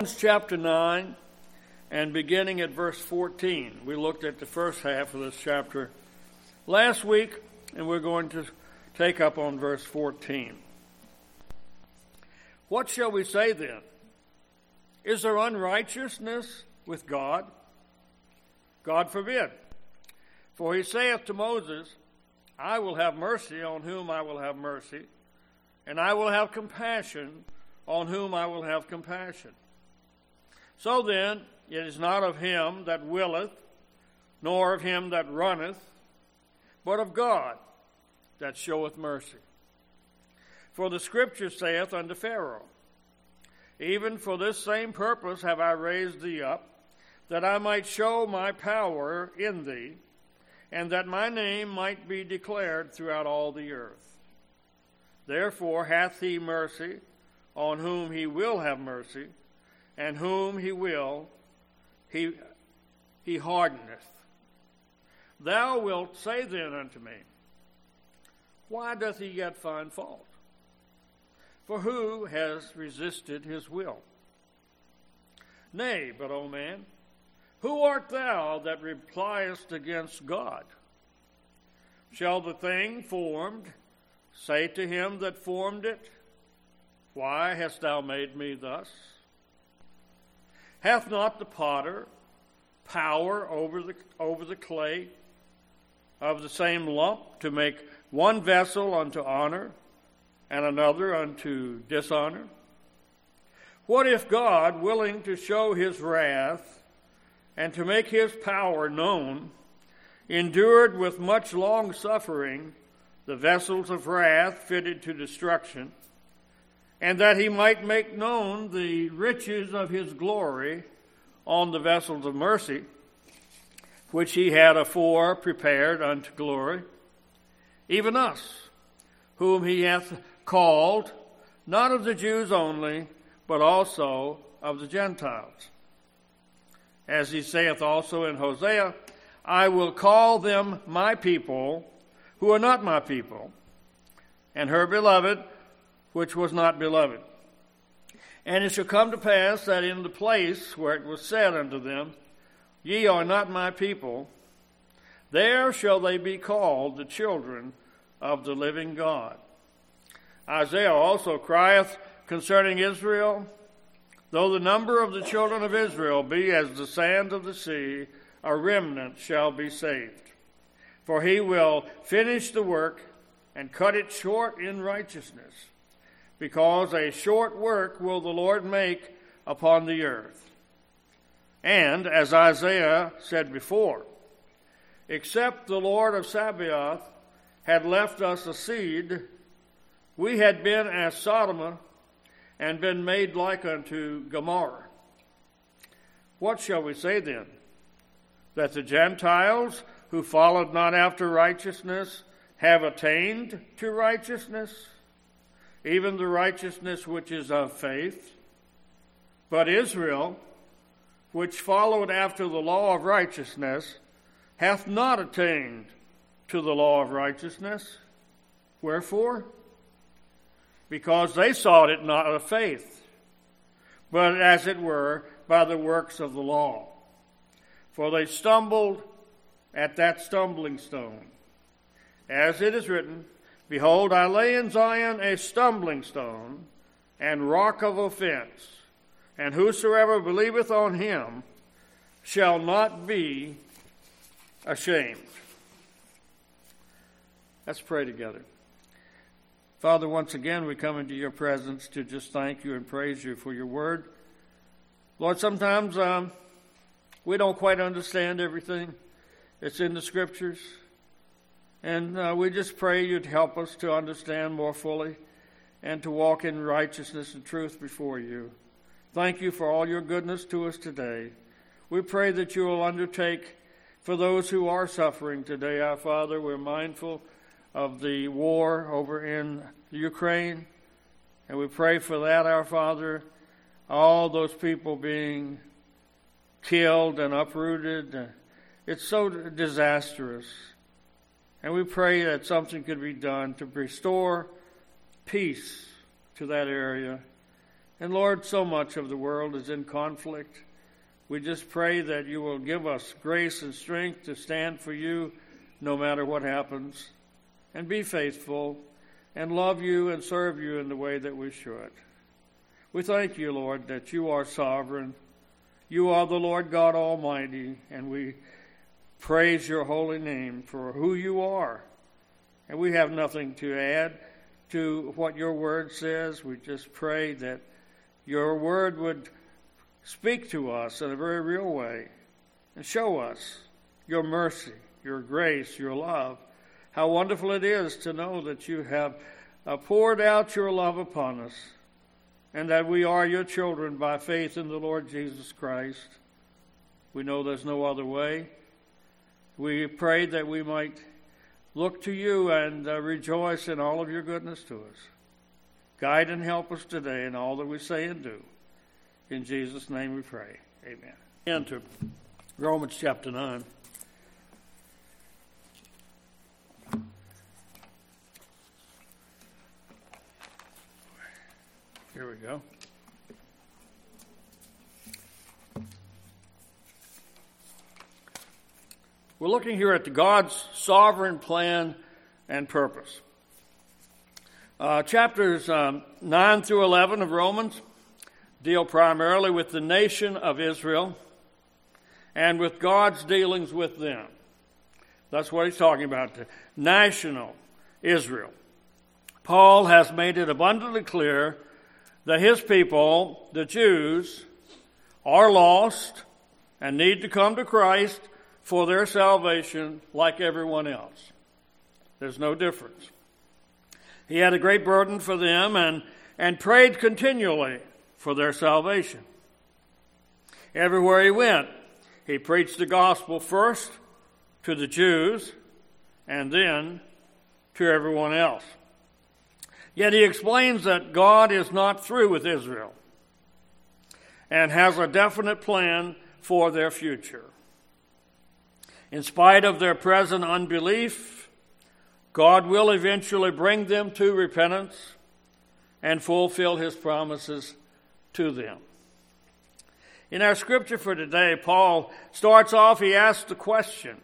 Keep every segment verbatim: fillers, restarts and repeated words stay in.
Romans chapter nine, and beginning at verse fourteen. We looked at the first half of this chapter last week, and we're going to take up on verse fourteen. What shall we say then? Is there unrighteousness with God? God forbid. For he saith to Moses, I will have mercy on whom I will have mercy, and I will have compassion on whom I will have compassion. So then, it is not of him that willeth, nor of him that runneth, but of God that showeth mercy. For the Scripture saith unto Pharaoh, even for this same purpose have I raised thee up, that I might show my power in thee, and that my name might be declared throughout all the earth. Therefore hath he mercy on whom he will have mercy, and whom he will, he, he hardeneth. Thou wilt say then unto me, why doth he yet find fault? For who has resisted his will? Nay, but, O man, who art thou that repliest against God? Shall the thing formed say to him that formed it, why hast thou made me thus? Hath not the potter power over the, over the clay of the same lump to make one vessel unto honor and another unto dishonor? What if God, willing to show his wrath and to make his power known, endured with much long suffering the vessels of wrath fitted to destruction, and that he might make known the riches of his glory on the vessels of mercy, which he had afore prepared unto glory, even us, whom he hath called, not of the Jews only, but also of the Gentiles. As he saith also in Hosea, I will call them my people, who are not my people, and her beloved, which was not beloved. And it shall come to pass that in the place where it was said unto them, Ye are not my people, there shall they be called the children of the living God. Isaiah also crieth concerning Israel, though the number of the children of Israel be as the sand of the sea, a remnant shall be saved. For he will finish the work and cut it short in righteousness, because a short work will the Lord make upon the earth. And, as Isaiah said before, except the Lord of Sabaoth had left us a seed, we had been as Sodom and been made like unto Gomorrah. What shall we say then? That the Gentiles who followed not after righteousness have attained to righteousness, even the righteousness which is of faith? But Israel, which followed after the law of righteousness, hath not attained to the law of righteousness. Wherefore? Because they sought it not of faith, but as it were by the works of the law. For they stumbled at that stumbling stone. As it is written, Behold, I lay in Zion a stumbling stone and rock of offense, and whosoever believeth on him shall not be ashamed. Let's pray together. Father, once again, we come into your presence to just thank you and praise you for your word. Lord, sometimes um, we don't quite understand everything. It's in the Scriptures. And uh, we just pray you'd help us to understand more fully and to walk in righteousness and truth before you. Thank you for all your goodness to us today. We pray that you will undertake for those who are suffering today, our Father. We're mindful of the war over in Ukraine, and we pray for that, our Father, all those people being killed and uprooted. It's so disastrous. And we pray that something could be done to restore peace to that area, And Lord, so much of the world is in conflict. We just pray that you will give us grace and strength to stand for you no matter what happens, and be faithful, and love you and serve you in the way that we should. We thank you, Lord, that you are sovereign. You are the Lord God Almighty, and we praise your holy name for who you are. And we have nothing to add to what your word says. We just pray that your word would speak to us in a very real way and show us your mercy, your grace, your love. How wonderful it is to know that you have uh, poured out your love upon us, and that we are your children by faith in the Lord Jesus Christ. We know there's no other way. We pray that we might look to you and uh, rejoice in all of your goodness to us. Guide and help us today in all that we say and do. In Jesus' name we pray. Amen. And to Romans chapter nine. Here we go. We're looking here at God's sovereign plan and purpose. Uh, chapters um, nine through eleven of Romans deal primarily with the nation of Israel and with God's dealings with them. That's what he's talking about, the national Israel. Paul has made it abundantly clear that his people, the Jews, are lost and need to come to Christ for their salvation like everyone else. There's no difference. He had a great burden for them and, and prayed continually for their salvation. Everywhere he went, he preached the gospel first to the Jews and then to everyone else. Yet he explains that God is not through with Israel and has a definite plan for their future. In spite of their present unbelief, God will eventually bring them to repentance and fulfill his promises to them. In our scripture for today, Paul starts off, he asks the question,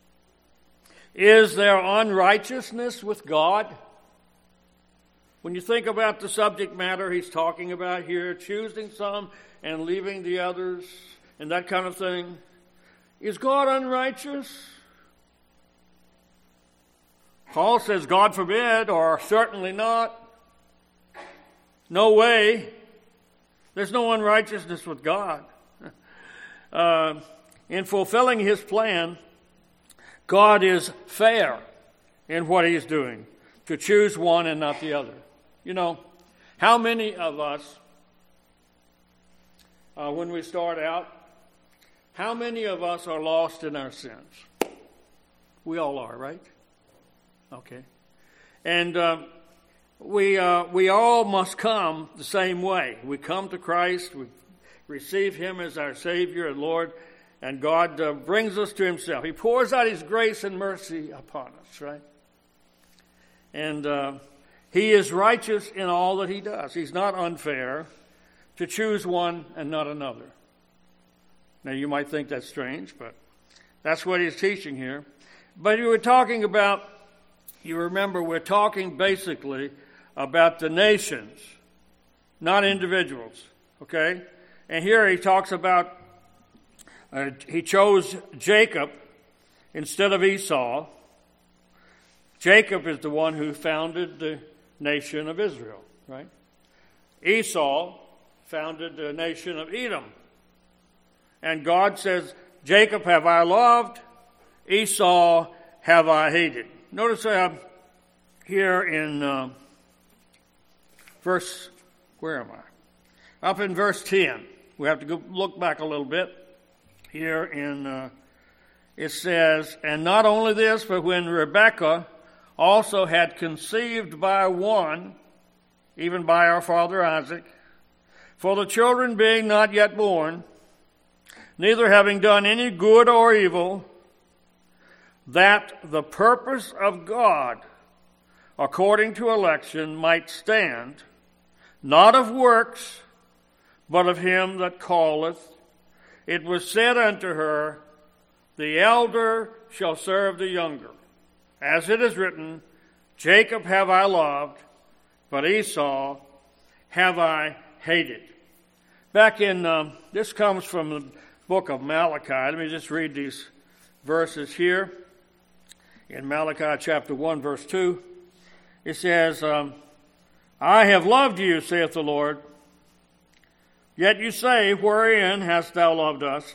is there unrighteousness with God? When you think about the subject matter he's talking about here, choosing some and leaving the others and that kind of thing, is God unrighteous? Paul says, God forbid, or certainly not. No way. There's no unrighteousness with God. Uh, in fulfilling his plan, God is fair in what he's doing, to choose one and not the other. You know, how many of us, uh, when we start out, how many of us are lost in our sins? We all are, right? Okay. And um, we uh, we all must come the same way. We come to Christ, we receive him as our Savior and Lord, and God uh, brings us to himself. He pours out his grace and mercy upon us, right? And uh, he is righteous in all that he does. He's not unfair to choose one and not another. Now, you might think that's strange, but that's what he's teaching here. But you were talking about, you remember, we're talking basically about the nations, not individuals, okay? And here he talks about, uh, he chose Jacob instead of Esau. Jacob is the one who founded the nation of Israel, right? Esau founded the nation of Edom. And God says, Jacob have I loved, Esau have I hated. Notice uh, here in uh, verse, where am I? Up in verse ten. We have to go look back a little bit. Here in, uh, it says, and not only this, but when Rebekah also had conceived by one, even by our father Isaac, for the children being not yet born, neither having done any good or evil, that the purpose of God, according to election, might stand, not of works, but of him that calleth. It was said unto her, the elder shall serve the younger. As it is written, Jacob have I loved, but Esau have I hated. Back in, um, this comes from the book of Malachi. Let me just read these verses here. In Malachi chapter one, verse two, it says, um, I have loved you, saith the Lord. Yet you say, wherein hast thou loved us?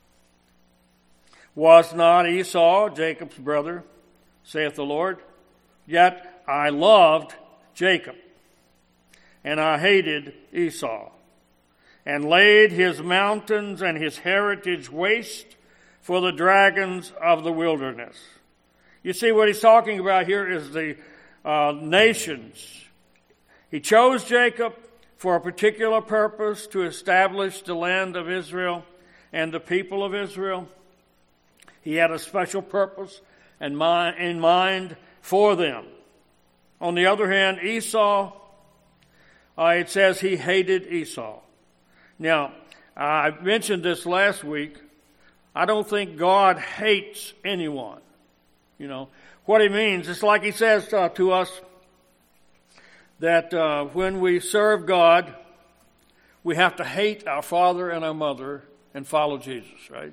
Was not Esau Jacob's brother, saith the Lord? Yet I loved Jacob, and I hated Esau, and laid his mountains and his heritage waste for the dragons of the wilderness. You see, what he's talking about here is the uh, nations. He chose Jacob for a particular purpose, to establish the land of Israel and the people of Israel. He had a special purpose and in mind for them. On the other hand, Esau, uh, it says he hated Esau. Now, I mentioned this last week. I don't think God hates anyone. You know, what he means, it's like he says uh, to us, that uh, when we serve God, we have to hate our father and our mother and follow Jesus, right?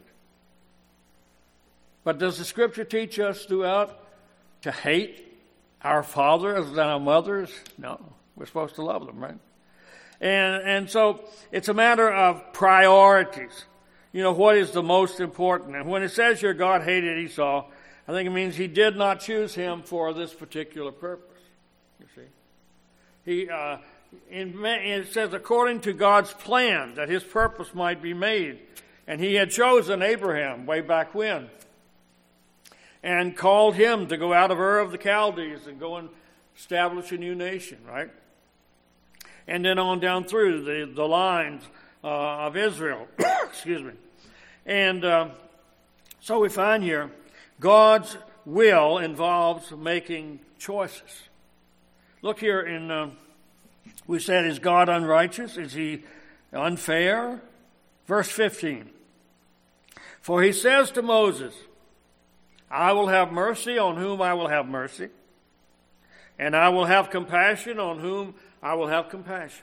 But does the Scripture teach us throughout to hate our fathers and our mothers? No, we're supposed to love them, right? And and so it's a matter of priorities. You know, what is the most important? And when it says here God hated Esau, I think it means he did not choose him for this particular purpose, you see. He, uh, in, it says, according to God's plan, that his purpose might be made. And he had chosen Abraham way back when, and called him to go out of Ur of the Chaldees and go and establish a new nation, right? And then on down through the, the lines uh, of Israel. Excuse me. And uh, so we find here, God's will involves making choices. Look here in, uh, we said, is God unrighteous? Is he unfair? Verse fifteen. For he says to Moses, I will have mercy on whom I will have mercy, and I will have compassion on whom I will have compassion.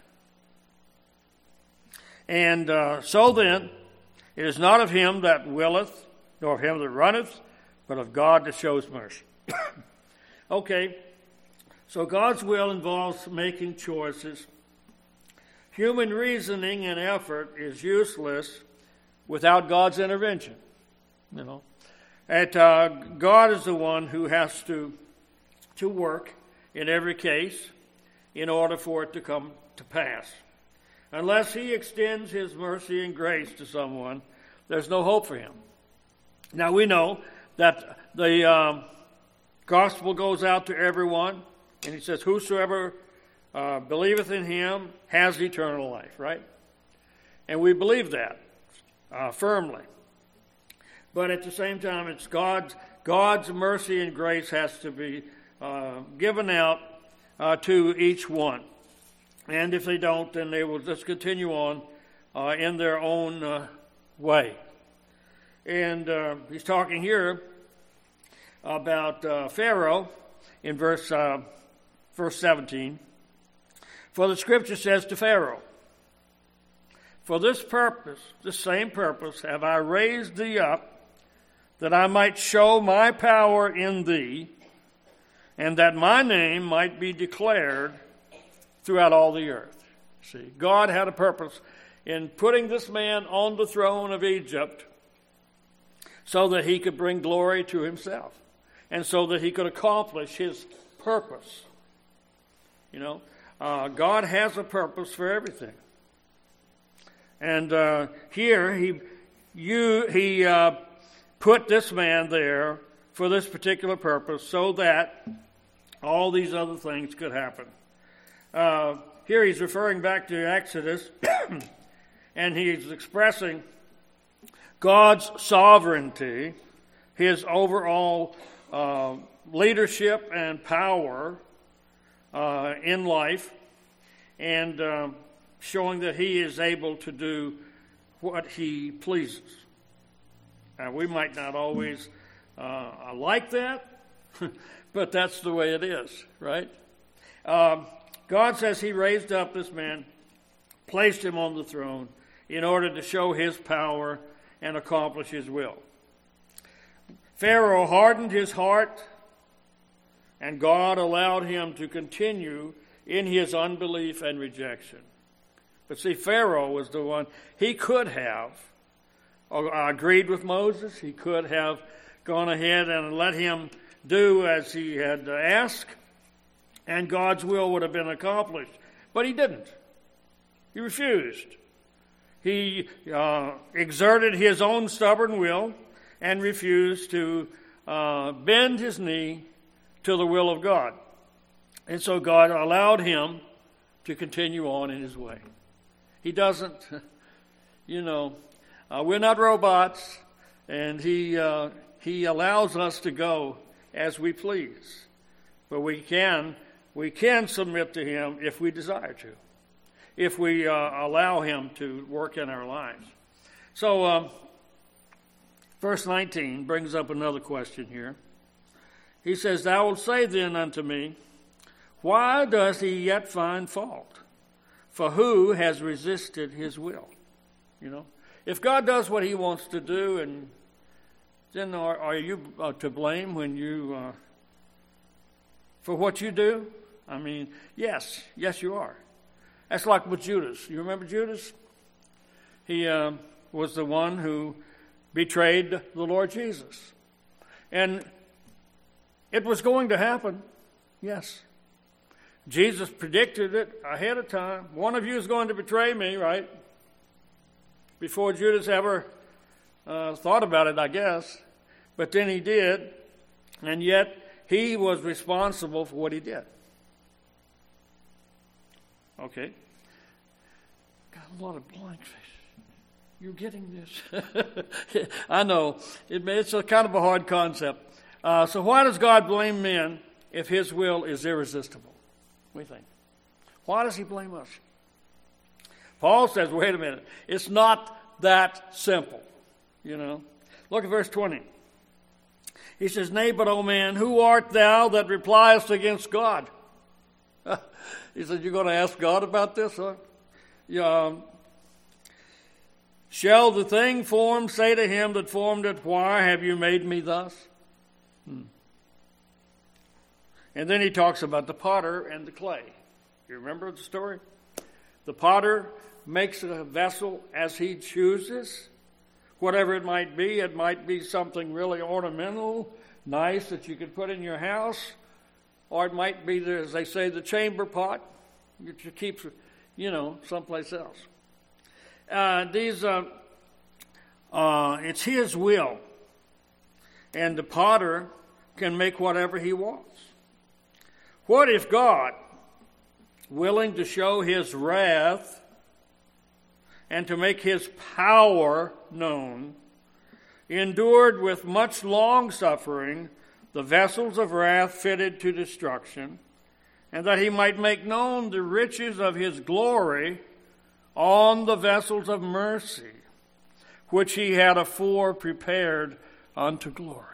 And uh, so then, it is not of him that willeth, nor of him that runneth, but of God that shows mercy. Okay. So God's will involves making choices. Human reasoning and effort is useless without God's intervention. You know, and uh, God is the one who has to to work in every case in order for it to come to pass. Unless he extends his mercy and grace to someone, there's no hope for him. Now we know that the um, gospel goes out to everyone. And he says, whosoever uh, believeth in him has eternal life, right? And we believe that uh, firmly. But at the same time, it's God's, God's mercy and grace has to be uh, given out uh, to each one. And if they don't, then they will just continue on uh, in their own uh, way. And uh, he's talking here about uh, Pharaoh in verse uh, verse seventeen. For the Scripture says to Pharaoh, for this purpose, this same purpose, have I raised thee up, that I might show my power in thee, and that my name might be declared throughout all the earth. See, God had a purpose in putting this man on the throne of Egypt so that he could bring glory to himself and so that he could accomplish his purpose. You know, uh, God has a purpose for everything. And uh, here he you he uh, put this man there for this particular purpose so that all these other things could happen. Uh, here he's referring back to Exodus, and he's expressing God's sovereignty, his overall uh, leadership and power uh, in life. And uh, showing that he is able to do what he pleases. And we might not always uh, like that, but that's the way it is, right? Um, God says he raised up this man, placed him on the throne in order to show his power and accomplish his will. Pharaoh hardened his heart, and God allowed him to continue in his unbelief and rejection. But see, Pharaoh was the one, he could have agreed with Moses. He could have gone ahead and let him do as he had asked, and God's will would have been accomplished. But he didn't. He refused. He uh, exerted his own stubborn will and refused to uh, bend his knee to the will of God. And so God allowed him to continue on in his way. He doesn't, you know, uh, we're not robots, and he uh, he allows us to go as we please. But we can we can submit to him if we desire to, if we uh, allow him to work in our lives. So, um, verse nineteen brings up another question here. He says, "Thou wilt say then unto me, why does he yet find fault? For who has resisted his will?" You know, if God does what he wants to do, and then are, are you uh, to blame when you uh, for what you do? I mean, yes, yes, you are. That's like with Judas. You remember Judas? He uh, was the one who betrayed the Lord Jesus, and it was going to happen. Yes. Jesus predicted it ahead of time. One of you is going to betray me, right? Before Judas ever uh, thought about it, I guess. But then he did, and yet he was responsible for what he did. Okay. Got a lot of blank faces. You're getting this? I know. It, it's a kind of a hard concept. Uh, so why does God blame men if his will is irresistible? We think. Why does he blame us? Paul says, wait a minute, it's not that simple. You know. Look at verse twenty. He says, "Nay, but, O man, who art thou that repliest against God?" He said, "You're going to ask God about this, huh? Yeah, um, shall the thing formed say to him that formed it, why have you made me thus?" Hmm. And then he talks about the potter and the clay. You remember the story? The potter makes a vessel as he chooses, whatever it might be. It might be something really ornamental, nice that you could put in your house, or it might be, the, as they say, the chamber pot that you keep, you know, someplace else. Uh, these, uh, uh, it's his will, and the potter can make whatever he wants. What if God, willing to show his wrath and to make his power known, endured with much long suffering the vessels of wrath fitted to destruction, and that he might make known the riches of his glory on the vessels of mercy, which he had afore prepared unto glory?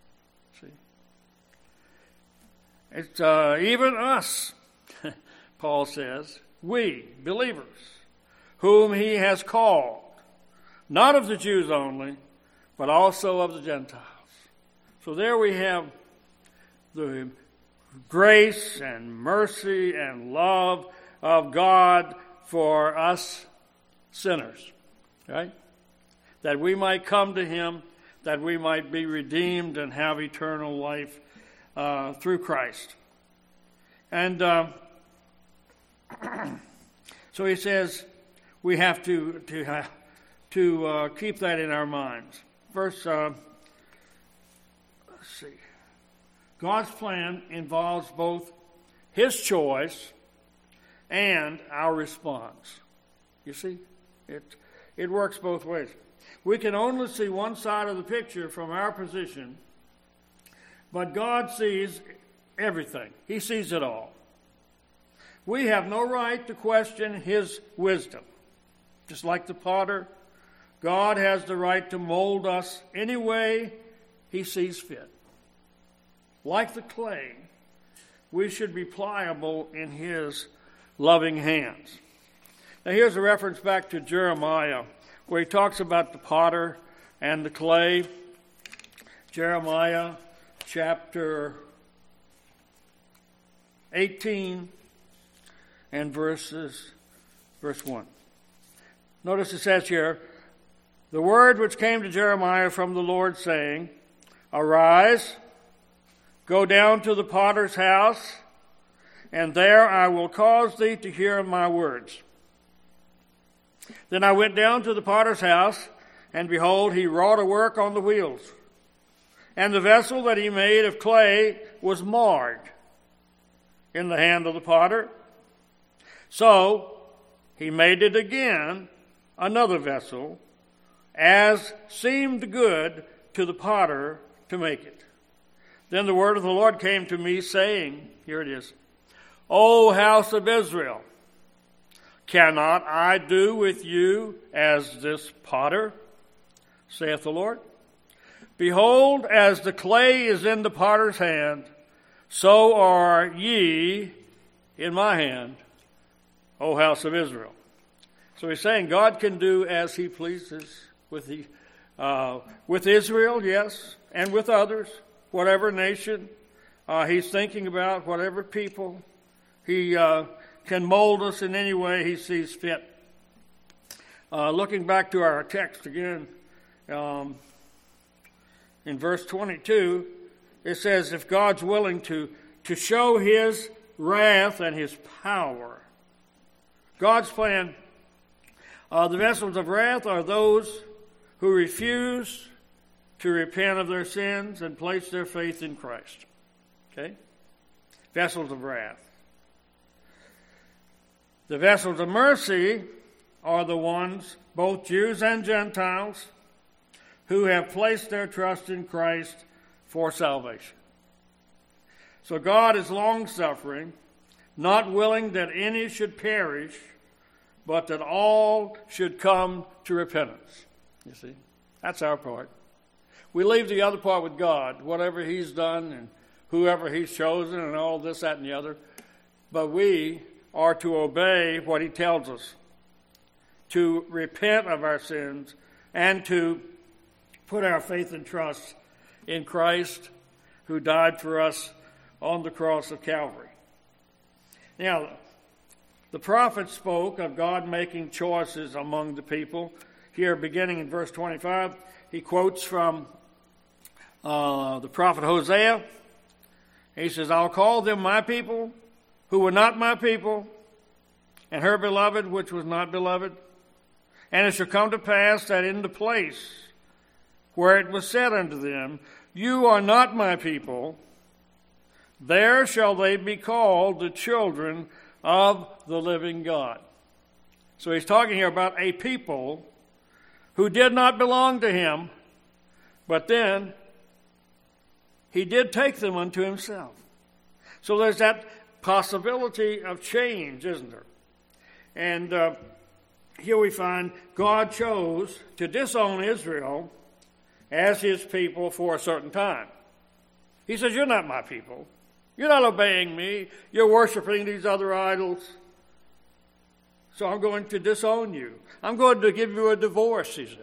It's uh, even us, Paul says, we, believers, whom he has called, not of the Jews only, but also of the Gentiles. So there we have the grace and mercy and love of God for us sinners, right? That we might come to him, that we might be redeemed and have eternal life Uh, through Christ. And uh, so he says we have to to uh, to uh, keep that in our minds. Verse, uh, let's see. God's plan involves both his choice and our response. You see, it it works both ways. We can only see one side of the picture from our position, but God sees everything. He sees it all. We have no right to question his wisdom. Just like the potter, God has the right to mold us any way he sees fit. Like the clay, we should be pliable in his loving hands. Now here's a reference back to Jeremiah, where he talks about the potter and the clay. Jeremiah chapter eighteen and verses verse one. Notice it says here, the word which came to Jeremiah from the Lord, saying, Arise, go down to the potter's house, and there I will cause thee to hear my words. Then I went down to the potter's house, and behold, he wrought a work on the wheels. And the vessel that he made of clay was marred in the hand of the potter. So he made it again, another vessel, as seemed good to the potter to make it. Then the word of the Lord came to me, saying, here it is, O house of Israel, cannot I do with you as this potter, saith the Lord? Behold, as the clay is in the potter's hand, so are ye in my hand, O house of Israel. So he's saying God can do as he pleases with the, uh, with Israel, yes, and with others, whatever nation uh, he's thinking about, whatever people. He uh, can mold us in any way he sees fit. Uh, looking back to our text again, um, in verse twenty-two, it says, if God's willing to, to show his wrath and his power. God's plan, uh, the vessels of wrath are those who refuse to repent of their sins and place their faith in Christ. Okay? Vessels of wrath. The vessels of mercy are the ones, both Jews and Gentiles, who have placed their trust in Christ for salvation. So God is long-suffering, not willing that any should perish, but that all should come to repentance. You see? That's our part. We leave the other part with God, whatever he's done and whoever he's chosen and all this, that, and the other. But we are to obey what he tells us, to repent of our sins, and to put our faith and trust in Christ, who died for us on the cross of Calvary. Now, the prophet spoke of God making choices among the people. Here, beginning in verse twenty-five, he quotes from uh, the prophet Hosea. He says, I'll call them my people, who were not my people, and her beloved, which was not beloved. And it shall come to pass that in the place where it was said unto them, you are not my people, there shall they be called the children of the living God. So he's talking here about a people who did not belong to him, but then he did take them unto himself. So there's that possibility of change, isn't there? And uh, here we find God chose to disown Israel as his people for a certain time. He says, you're not my people. You're not obeying me. You're worshiping these other idols. So I'm going to disown you. I'm going to give you a divorce, he says.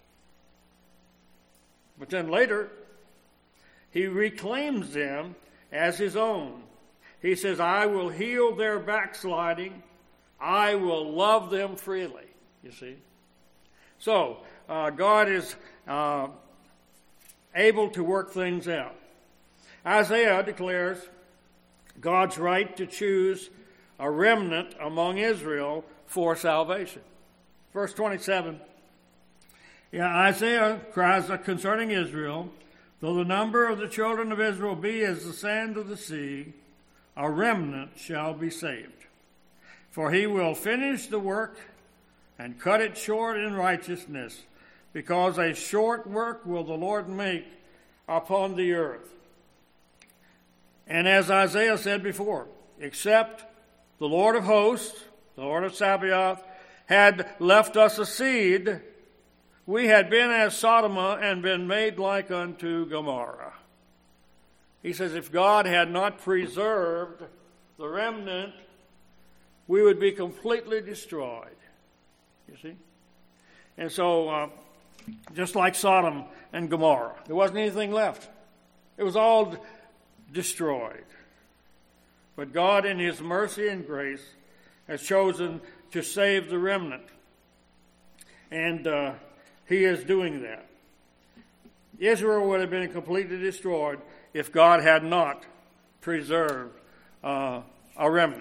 But then later, he reclaims them as his own. He says, I will heal their backsliding. I will love them freely, you see. So, uh, God is uh, able to work things out. Isaiah declares God's right to choose a remnant among Israel for salvation. Verse twenty-seven. Yeah, Isaiah cries concerning Israel, though the number of the children of Israel be as the sand of the sea, a remnant shall be saved. For he will finish the work and cut it short in righteousness, because a short work will the Lord make upon the earth. And as Isaiah said before, except the Lord of hosts, the Lord of Sabaoth, had left us a seed, we had been as Sodom and been made like unto Gomorrah. He says, if God had not preserved the remnant, we would be completely destroyed. You see? And so, uh, just like Sodom and Gomorrah, there wasn't anything left. It was all d- destroyed. But God, in His mercy and grace, has chosen to save the remnant. And uh, He is doing that. Israel would have been completely destroyed if God had not preserved uh, a remnant.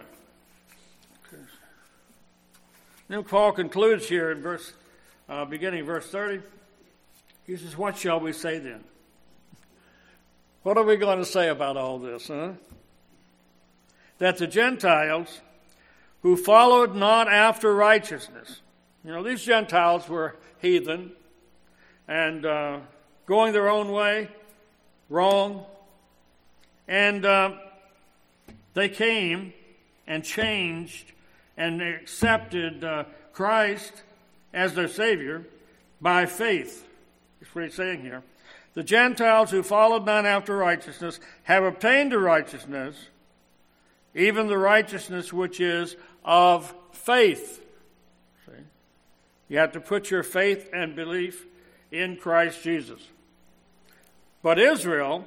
Then Paul concludes here in verse, uh, beginning verse thirty. He says, what shall we say then? What are we going to say about all this, huh? That the Gentiles who followed not after righteousness. You know, these Gentiles were heathen and uh, going their own way, wrong. And uh, they came and changed and accepted uh, Christ as their Savior by faith. That's what he's saying here. The Gentiles who followed not after righteousness have obtained a righteousness, even the righteousness which is of faith. See? You have to put your faith and belief in Christ Jesus. But Israel,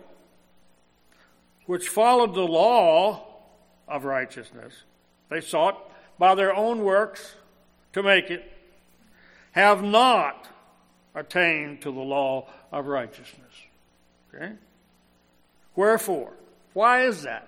which followed the law of righteousness, they sought by their own works to make it, have not attained to the law of righteousness. Okay? Wherefore? Why is that?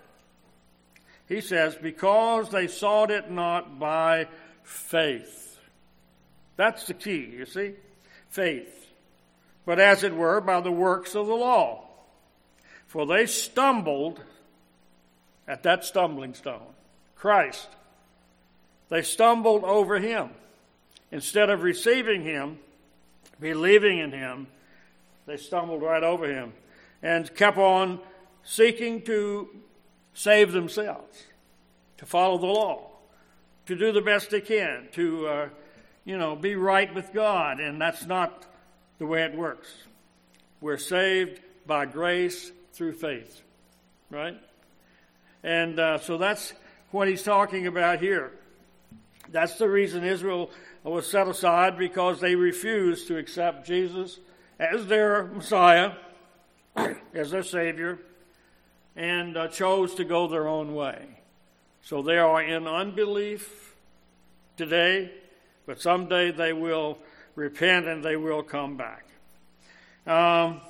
He says, because they sought it not by faith. That's the key, you see? Faith. But as it were, by the works of the law. For they stumbled at that stumbling stone, Christ. They stumbled over Him. Instead of receiving Him, believing in Him, they stumbled right over Him and kept on seeking to save themselves, to follow the law, to do the best they can, to, uh, you know, be right with God. And that's not the way it works. We're saved by grace through faith, right? And uh, so that's what he's talking about here. That's the reason Israel was set aside, because they refused to accept Jesus as their Messiah, as their Savior, and uh, chose to go their own way. So they are in unbelief today, but someday they will repent and they will come back. Um,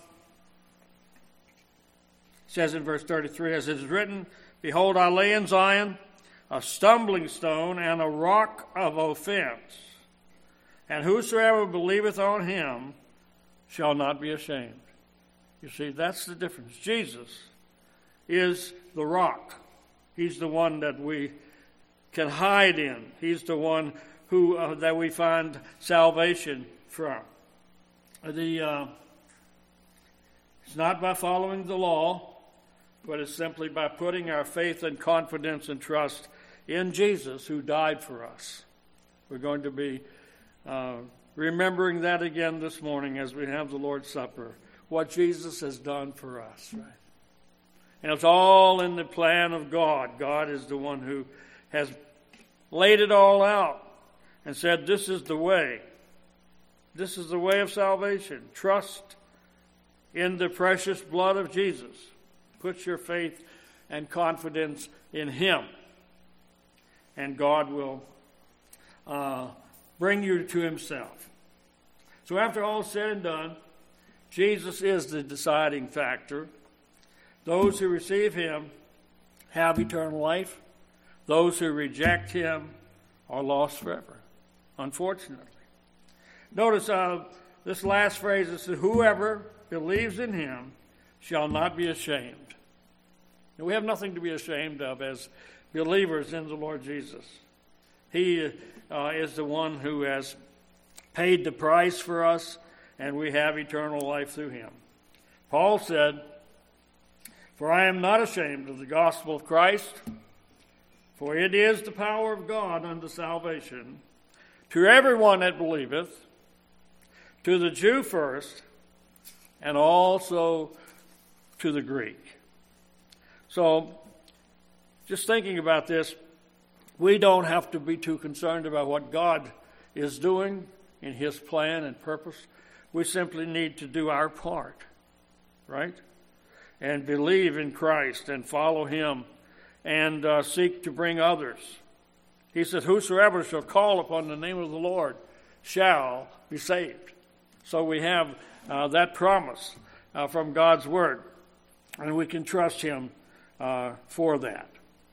it says in verse thirty-three, as it is written, behold, I lay in Zion a stumbling stone and a rock of offense, and whosoever believeth on Him shall not be ashamed. You see, that's the difference. Jesus is the rock. He's the one that we can hide in. He's the one who uh, that we find salvation from. The uh, it's not by following the law, but it's simply by putting our faith and confidence and trust in Jesus, who died for us. We're going to be uh, remembering that again this morning as we have the Lord's Supper, what Jesus has done for us, right? And it's all in the plan of God. God is the one who has laid it all out and said, this is the way. This is the way of salvation. Trust in the precious blood of Jesus. Put your faith and confidence in Him, and God will uh, bring you to Himself. So after all said and done, Jesus is the deciding factor. Those who receive Him have eternal life. Those who reject Him are lost forever, unfortunately. Notice uh, this last phrase, it says, whoever believes in Him shall not be ashamed. And we have nothing to be ashamed of as believers in the Lord Jesus. He uh, is the one who has paid the price for us, and we have eternal life through Him. Paul said, for I am not ashamed of the gospel of Christ, For it is the power of God unto salvation to everyone that believeth, to the Jew first, and also to the Greek. So, just thinking about this, we don't have to be too concerned about what God is doing in His plan and purpose. We simply need to do our part, right? And believe in Christ and follow Him and uh, seek to bring others. He said, whosoever shall call upon the name of the Lord shall be saved. So we have uh, that promise uh, from God's Word, and we can trust Him uh, for that.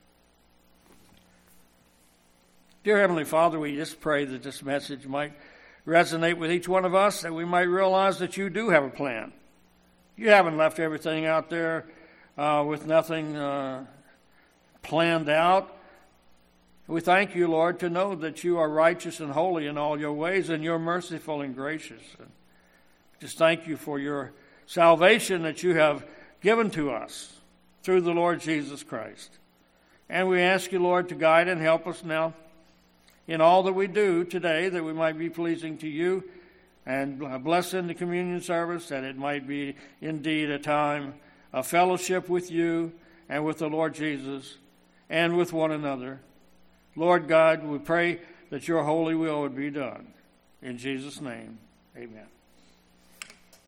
Dear Heavenly Father, we just pray that this message might resonate with each one of us, that we might realize that you do have a plan. You haven't left everything out there uh, with nothing uh, planned out. We thank you, Lord, to know that you are righteous and holy in all your ways, and you're merciful and gracious. And just thank you for your salvation that you have given to us through the Lord Jesus Christ. And we ask you, Lord, to guide and help us now in all that we do today, that we might be pleasing to you, and bless in the communion service, that it might be indeed a time of fellowship with you and with the Lord Jesus and with one another. Lord God, we pray that your holy will would be done. In Jesus' name, amen.